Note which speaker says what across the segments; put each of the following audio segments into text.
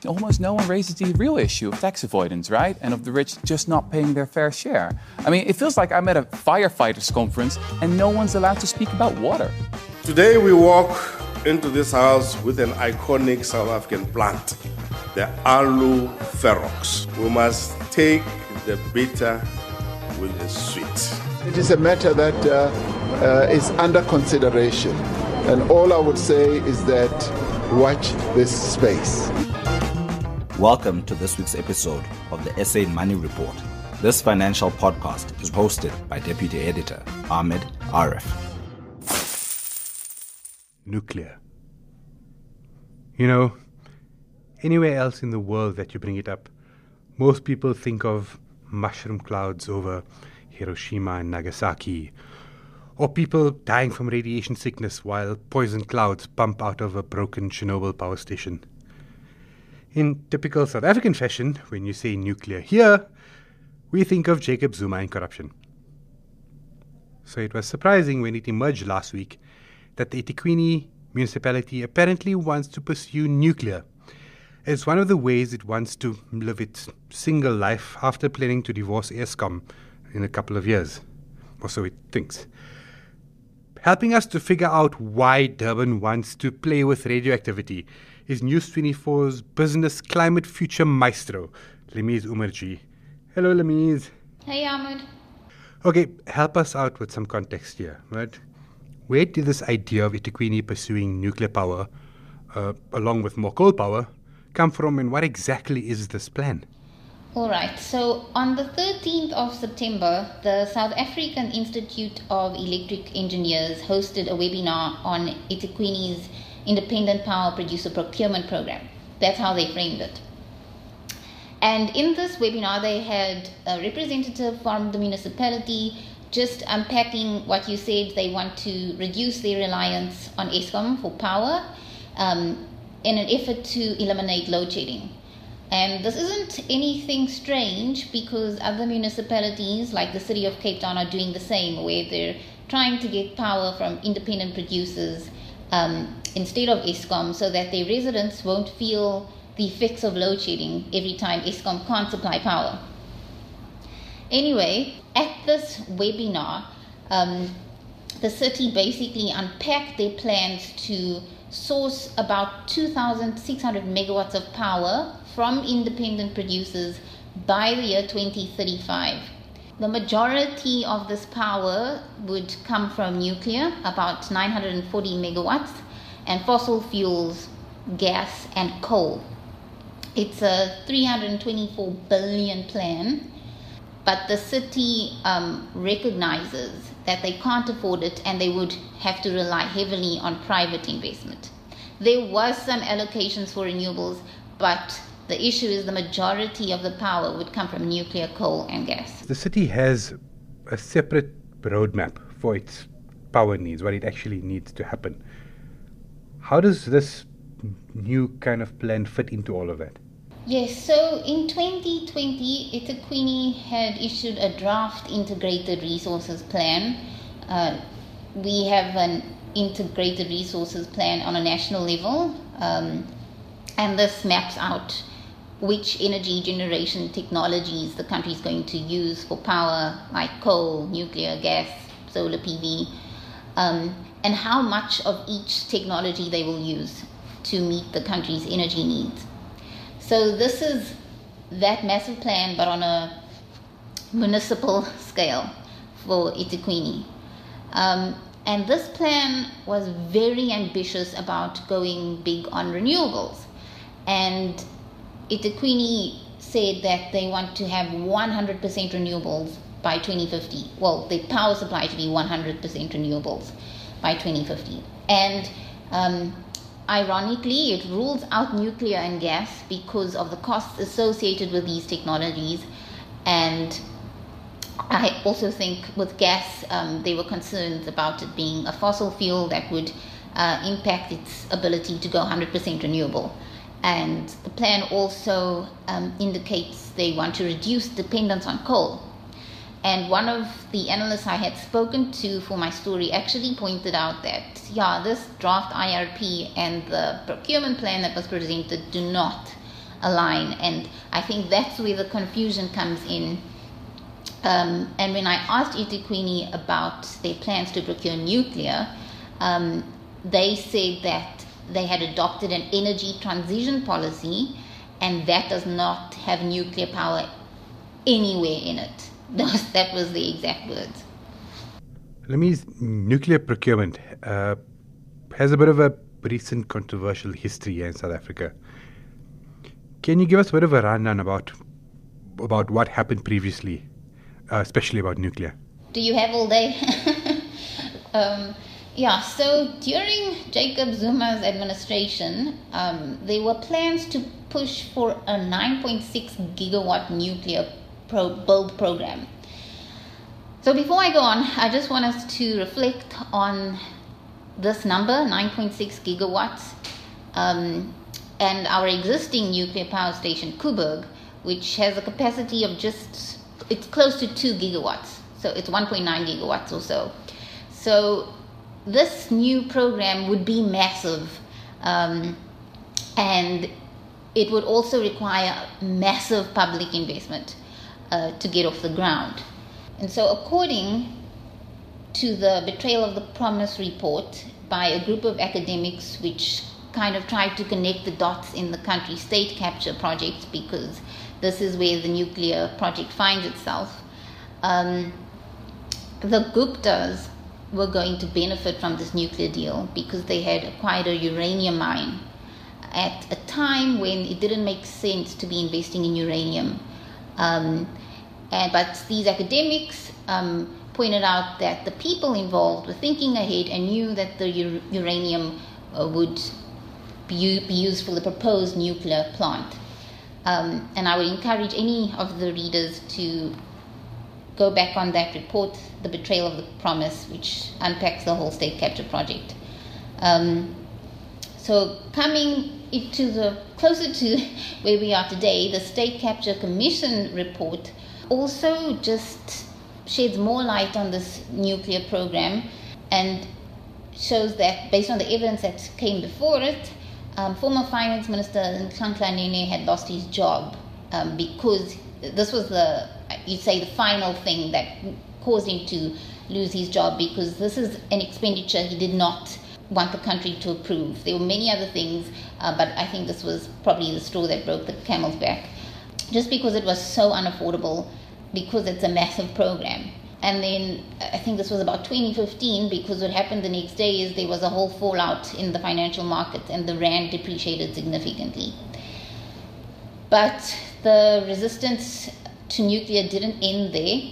Speaker 1: almost no one raises the real issue of tax avoidance, right? And of the rich just not paying their fair share. I mean, it feels like I'm at a firefighters conference and no one's allowed to speak about water.
Speaker 2: Today we walk into this house with an iconic South African plant, the Aloe Ferox. We must take the bitter with the sweet.
Speaker 3: It is a matter that is under consideration. And all I would say is that watch this space.
Speaker 4: Welcome to this week's episode of the SA Money Report. This financial podcast is hosted by Deputy Editor Ahmed Arif.
Speaker 5: Nuclear. You know, anywhere else in the world that you bring it up, most people think of mushroom clouds over Hiroshima and Nagasaki, or people dying from radiation sickness while poison clouds pump out of a broken Chernobyl power station. In typical South African fashion, when you say nuclear here, we think of Jacob Zuma and corruption. So it was surprising when it emerged last week that the eThekwini municipality apparently wants to pursue nuclear as one of the ways it wants to live its single life after planning to divorce Eskom in a couple of years, or so it thinks. Helping us to figure out why Durban wants to play with radioactivity is News 24's business climate future maestro, Lemise Umarji. Hello, Lemise.
Speaker 6: Hey, Ahmed.
Speaker 5: Okay, help us out with some context here, right? Where did this idea of eThekwini pursuing nuclear power, along with more coal power, come from, and what exactly is this plan?
Speaker 6: All right, so on the 13th of September, the South African Institute of Electric Engineers hosted a webinar on eThekwini's Independent Power Producer Procurement Program. That's how they framed it. And in this webinar, they had a representative from the municipality just unpacking what you said. They want to reduce their reliance on Eskom for power in an effort to eliminate load shedding. And this isn't anything strange because other municipalities like the city of Cape Town are doing the same, where they're trying to get power from independent producers instead of Eskom so that their residents won't feel the effects of load shedding every time Eskom can't supply power. Anyway, at this webinar, the city basically unpacked their plans to source about 2,600 megawatts of power from independent producers by the year 2035. The majority of this power would come from nuclear, about 940 megawatts, and fossil fuels, gas and coal. It's a 324 billion plan, but the city recognizes that they can't afford it and they would have to rely heavily on private investment. There was some allocations for renewables, but the issue is the majority of the power would come from nuclear, coal and gas.
Speaker 5: The city has a separate roadmap for its power needs, what it actually needs to happen. How does this new kind of plan fit into all of that?
Speaker 6: Yes, so in 2020, eThekwini had issued a draft integrated resources plan. We have an integrated resources plan on a national level, and this maps out which energy generation technologies the country is going to use for power, like coal, nuclear, gas, solar PV, and how much of each technology they will use to meet the country's energy needs. So this is that massive plan, but on a municipal scale for eThekwini. And this plan was very ambitious about going big on renewables. And eThekwini said that they want to have 100% renewables by 2050. Well, the power supply to be 100% renewables by 2050. And ironically, it rules out nuclear and gas because of the costs associated with these technologies. And I also think with gas, there were concerns about it being a fossil fuel that would impact its ability to go 100% renewable. And the plan also indicates they want to reduce dependence on coal. And one of the analysts I had spoken to for my story actually pointed out that, this draft IRP and the procurement plan that was presented do not align. And I think that's where the confusion comes in. And when I asked eThekwini about their plans to procure nuclear, they said that they had adopted an energy transition policy, and that does not have nuclear power anywhere in it. That was the exact words.
Speaker 5: Lemi's nuclear procurement has a bit of a recent controversial history here in South Africa. Can you give us a bit of a rundown about what happened previously, especially about nuclear?
Speaker 6: Do you have all day? So during Jacob Zuma's administration, there were plans to push for a 9.6 gigawatt nuclear build program. So before I go on, I just want us to reflect on this number, 9.6 gigawatts, and our existing nuclear power station, Koeberg, which has a capacity of it's close to 2 gigawatts. So it's 1.9 gigawatts or so. So this new program would be massive, and it would also require massive public investment to get off the ground. And so according to the Betrayal of the Promise report by a group of academics which kind of tried to connect the dots in the country state capture project, because this is where the nuclear project finds itself, the Guptas were going to benefit from this nuclear deal because they had acquired a uranium mine at a time when it didn't make sense to be investing in uranium. But these academics pointed out that the people involved were thinking ahead and knew that the uranium would be used for the proposed nuclear plant. And I would encourage any of the readers to go back on that report, The Betrayal of the Promise, which unpacks the whole state capture project. So coming closer to where we are today, the State Capture Commission report also just sheds more light on this nuclear program and shows that based on the evidence that came before it, former Finance Minister Nhlanhla Nene had lost his job because this was the final thing that caused him to lose his job, because this is an expenditure he did not want the country to approve. There were many other things, but I think this was probably the straw that broke the camel's back, just because it was so unaffordable, because it's a massive program. And then I think this was about 2015, because what happened the next day is there was a whole fallout in the financial market and the rand depreciated significantly. But the resistance to nuclear didn't end there,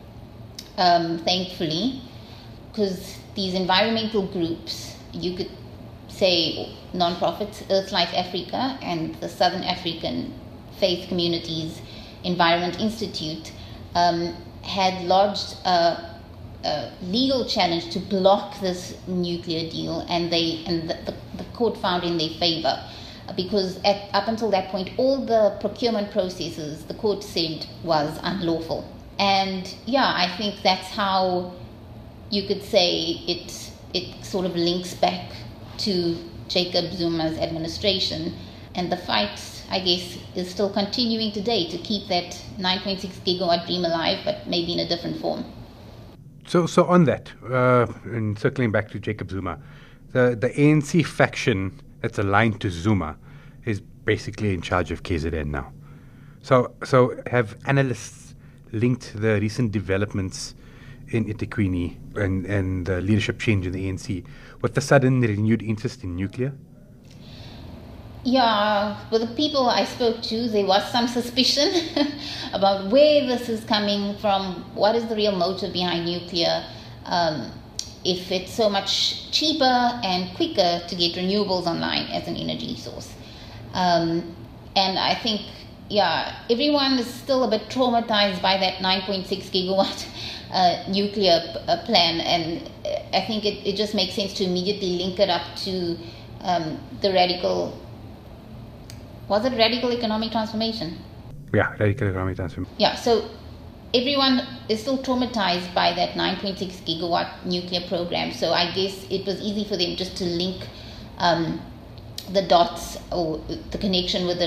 Speaker 6: thankfully, because these environmental groups, you could say non-profits, Earthlight Africa and the Southern African Faith Communities Environment Institute, had lodged a legal challenge to block this nuclear deal, and the court found in their favor, because up until that point, all the procurement processes, the court said, was unlawful. And I think that's how you could say it sort of links back to Jacob Zuma's administration, and the fight, I guess, is still continuing today to keep that 9.6 gigawatt dream alive, but maybe in a different form.
Speaker 5: So on that, and circling back to Jacob Zuma, the ANC faction that's aligned to Zuma is basically in charge of KZN now. So have analysts linked the recent developments in eThekwini and the leadership change in the ANC with the sudden renewed interest in nuclear?
Speaker 6: Yeah, with the people I spoke to, there was some suspicion about where this is coming from, what is the real motive behind nuclear, if it's so much cheaper and quicker to get renewables online as an energy source. And I think, everyone is still a bit traumatized by that 9.6 gigawatt nuclear plan, and I think it just makes sense to immediately link it up to the radical... Was it radical economic transformation?
Speaker 5: Yeah, radical economic transformation.
Speaker 6: Yeah, so everyone is still traumatized by that 9.6 gigawatt nuclear program. So I guess it was easy for them just to link the dots or the connection with the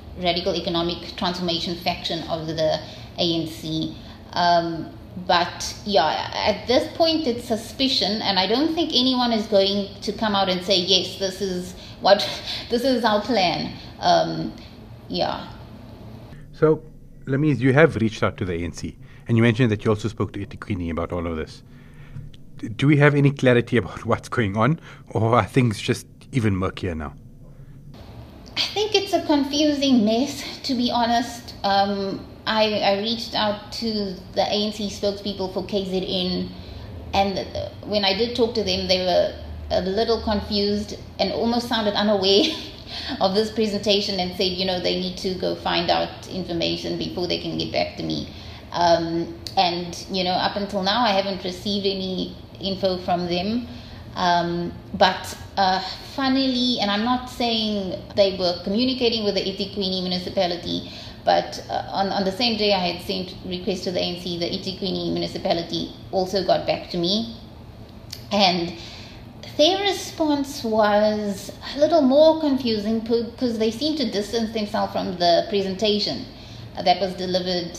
Speaker 6: radical economic transformation faction of the ANC. But yeah, at this point it's suspicion, and I don't think anyone is going to come out and say, yes, this is our plan. Yeah.
Speaker 5: So, Lameez, you have reached out to the ANC, and you mentioned that you also spoke to eThekwini about all of this. Do we have any clarity about what's going on, or are things just even murkier now?
Speaker 6: I think it's a confusing mess, to be honest. I reached out to the ANC spokespeople for KZN, and when I did talk to them, they were a little confused and almost sounded unaware of this presentation and said, they need to go find out information before they can get back to me. And up until now, I haven't received any info from them. But funnily, and I'm not saying they were communicating with the eThekwini municipality, but on the same day I had sent requests to the ANC, the eThekwini municipality also got back to me. And their response was a little more confusing because they seemed to distance themselves from the presentation that was delivered.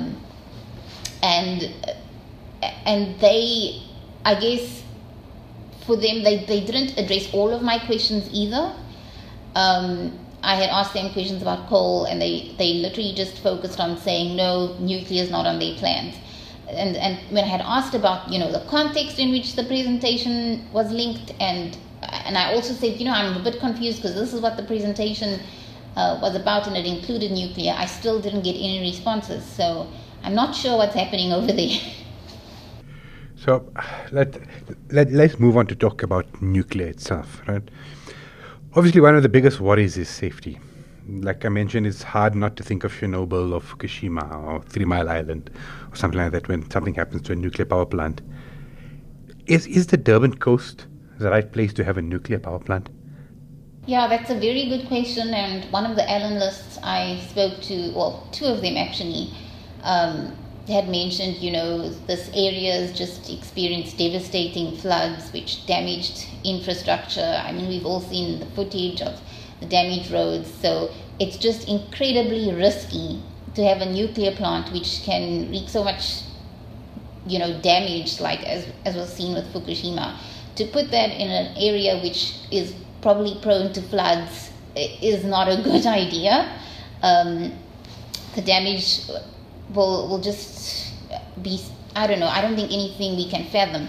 Speaker 6: And they, I guess, for them, they didn't address all of my questions either. I had asked them questions about coal, and they literally just focused on saying, no, nuclear is not on their plans. And when I had asked about, the context in which the presentation was linked, and I also said, I'm a bit confused because this is what the presentation was about, and it included nuclear, I still didn't get any responses. So I'm not sure what's happening over there.
Speaker 5: So let's move on to talk about nuclear itself, right? Obviously, one of the biggest worries is safety. Like I mentioned, it's hard not to think of Chernobyl or Fukushima or 3 Mile Island or something like that when something happens to a nuclear power plant. Is the Durban coast the right place to have a nuclear power plant?
Speaker 6: Yeah, that's a very good question. And one of the analysts I spoke to, well, 2 of them actually, had mentioned, this area has just experienced devastating floods which damaged infrastructure. I mean, we've all seen the footage of the damaged roads. So it's just incredibly risky to have a nuclear plant which can wreak so much, damage, like as was seen with Fukushima. To put that in an area which is probably prone to floods is not a good idea. The damage will just be, I don't know, I don't think anything we can fathom.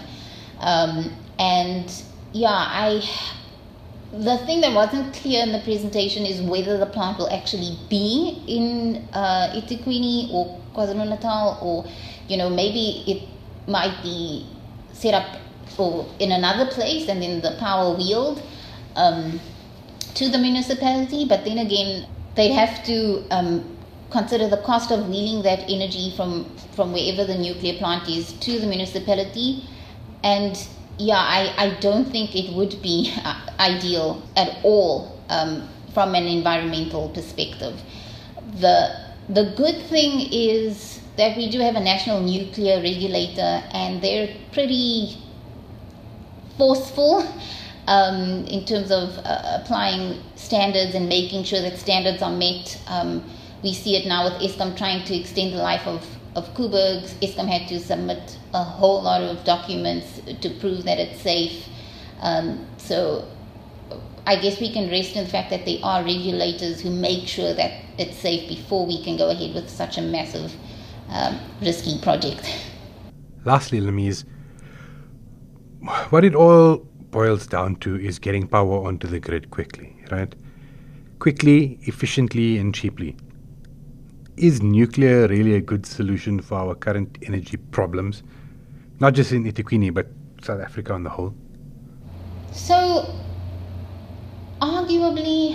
Speaker 6: The thing that wasn't clear in the presentation is whether the plant will actually be in eThekwini or KwaZulu-Natal, or, maybe it might be set up or in another place and then the power wheeled to the municipality. But then again, they'd have to consider the cost of wheeling that energy from wherever the nuclear plant is to the municipality. And I don't think it would be ideal at all from an environmental perspective. The good thing is that we do have a national nuclear regulator, and they're pretty forceful in terms of applying standards and making sure that standards are met. We see it now with Eskom trying to extend the life of Koeberg. Eskom had to submit a whole lot of documents to prove that it's safe. So I guess we can rest in the fact that there are regulators who make sure that it's safe before we can go ahead with such a massive, risky project.
Speaker 5: Lastly, Lameez, what it all boils down to is getting power onto the grid quickly, right? Quickly, efficiently, and cheaply. Is nuclear really a good solution for our current energy problems? Not just in eThekwini, but South Africa on the whole?
Speaker 6: So, arguably,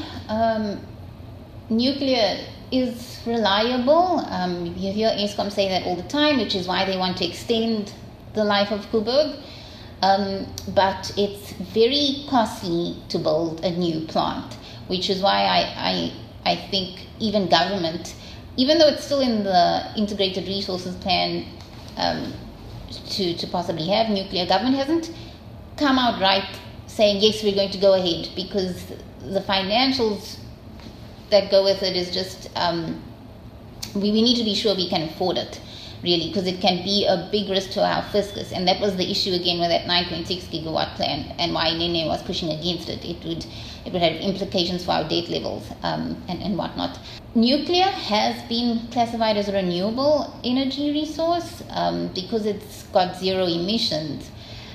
Speaker 6: nuclear is reliable. You hear Eskom say that all the time, which is why they want to extend the life of Koeberg. But it's very costly to build a new plant, which is why I think even government, even though it's still in the integrated resources plan to possibly have nuclear, government hasn't come out right saying, yes, we're going to go ahead, because the financials that go with it is just we need to be sure we can afford it, really, because it can be a big risk to our fiscus. And that was the issue again with that 9.6 gigawatt plan, and why Nene was pushing against it. It would have implications for our debt levels and whatnot. Nuclear has been classified as a renewable energy resource because it's got zero emissions.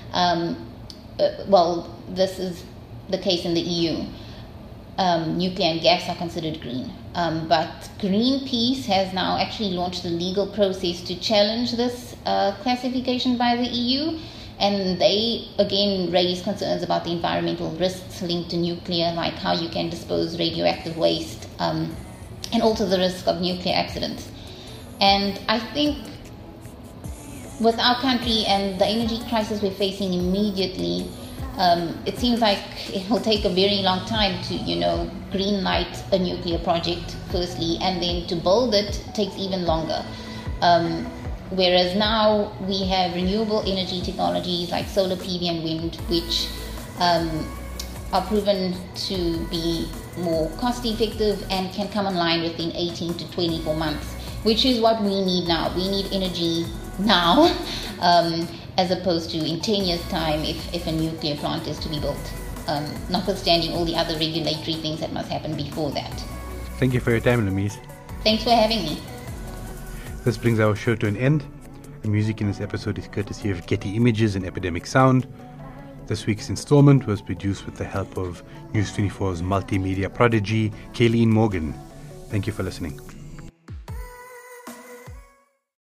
Speaker 6: Well, this is the case in the EU. Nuclear and gas are considered green. But Greenpeace has now actually launched a legal process to challenge this classification by the EU. And they, again, raise concerns about the environmental risks linked to nuclear, like how you can dispose radioactive waste, and also the risk of nuclear accidents. And I think with our country and the energy crisis we're facing immediately, it seems like it will take a very long time to, green light a nuclear project, firstly, and then to build it takes even longer. Whereas now we have renewable energy technologies like solar PV and wind, which are proven to be more cost effective and can come online within 18 to 24 months, which is what we need now. We need energy now, as opposed to in 10 years' time if a nuclear plant is to be built, notwithstanding all the other regulatory things that must happen before that.
Speaker 5: Thank you for your time, Lomise.
Speaker 6: Thanks for having me.
Speaker 5: This brings our show to an end. The music in this episode is courtesy of Getty Images and Epidemic Sound. This week's installment was produced with the help of News 24's multimedia prodigy, Kayleen Morgan. Thank you for listening.